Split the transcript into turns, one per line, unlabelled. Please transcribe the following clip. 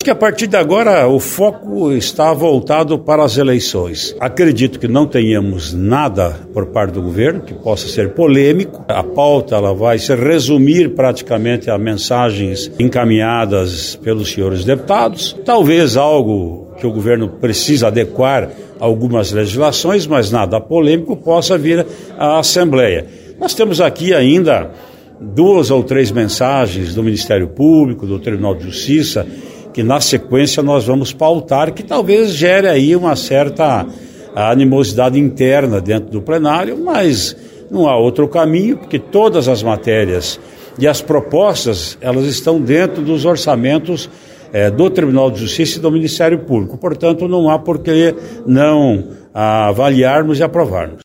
que a partir de agora o foco está voltado para as eleições. Acredito que não tenhamos nada por parte do governo que possa ser polêmico. A pauta ela vai se resumir praticamente a mensagens encaminhadas pelos senhores deputados. Talvez algo que o governo precisa adequar algumas legislações, mas nada polêmico possa vir à Assembleia. Nós temos aqui ainda 2 ou 3 mensagens do Ministério Público, do Tribunal de Justiça, que na sequência nós vamos pautar, que talvez gere aí uma certa animosidade interna dentro do plenário, mas não há outro caminho, porque todas as matérias e as propostas, elas estão dentro dos orçamentos do Tribunal de Justiça e do Ministério Público. Portanto, não há por que não avaliarmos e aprovarmos.